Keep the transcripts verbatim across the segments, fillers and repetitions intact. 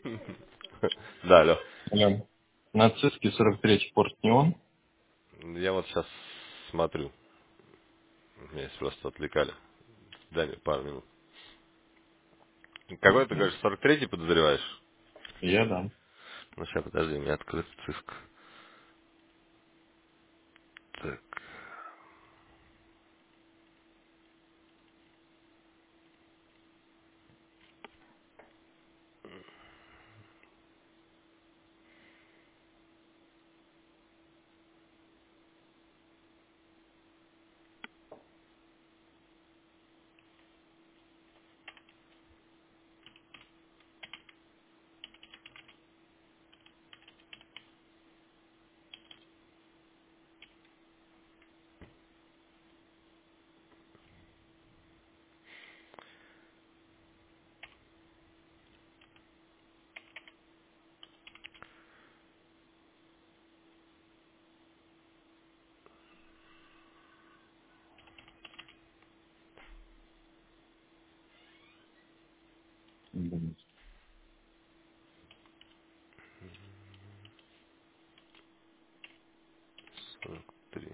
Да, алло. Алло. Нацистский сорок третий порт не он? Я вот сейчас смотрю. Меня здесь просто отвлекали. Дай мне пару минут. Какой ты Мгм. говоришь, сорок третий подозреваешь? Я да. Ну, сейчас, подожди, у меня открыт циск. Так, Мгм. сорок три.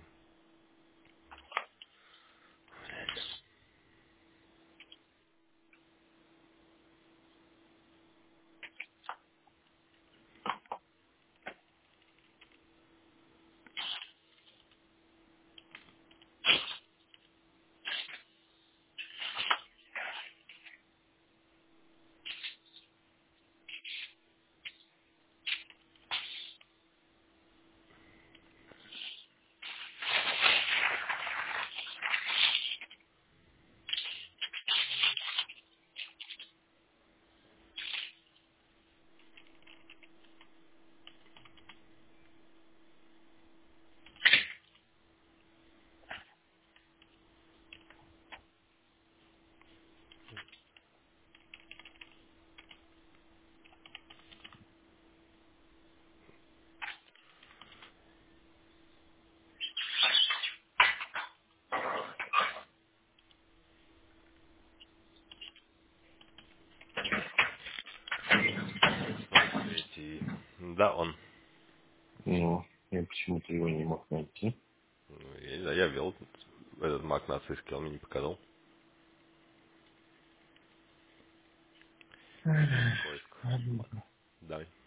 сорок третий. Да, он. Ну, я почему-то его не мог найти. Ну, Я, не знаю, я ввел этот маг на циске, он мне не показал. Эх, Поиск. ладно. Давай.